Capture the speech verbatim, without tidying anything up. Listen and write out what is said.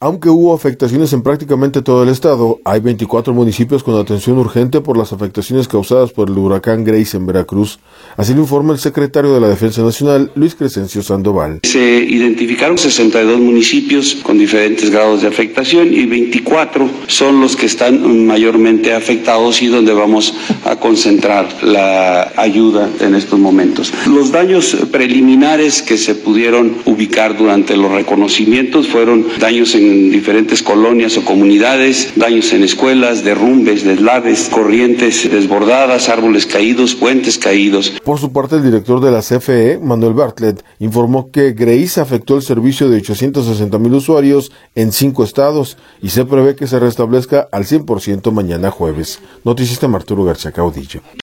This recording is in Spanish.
Aunque hubo afectaciones en prácticamente todo el estado, hay veinticuatro municipios con atención urgente por las afectaciones causadas por el huracán Grace en Veracruz. Así lo informa el secretario de la Defensa Nacional, Luis Crescencio Sandoval. Se identificaron sesenta y dos municipios con diferentes grados de afectación y veinticuatro son los que están mayormente afectados y donde vamos a concentrar la ayuda en estos momentos. Los daños preliminares que se pudieron ubicar durante los reconocimientos fueron daños en diferentes colonias o comunidades, daños en escuelas, derrumbes, deslaves, corrientes desbordadas, árboles caídos, puentes caídos. Por su parte, el director de la C F E, Manuel Bartlett, informó que Grace afectó el servicio de ochocientos sesenta mil usuarios en cinco estados y se prevé que se restablezca al cien por ciento mañana jueves. Noticista Arturo García Caudillo.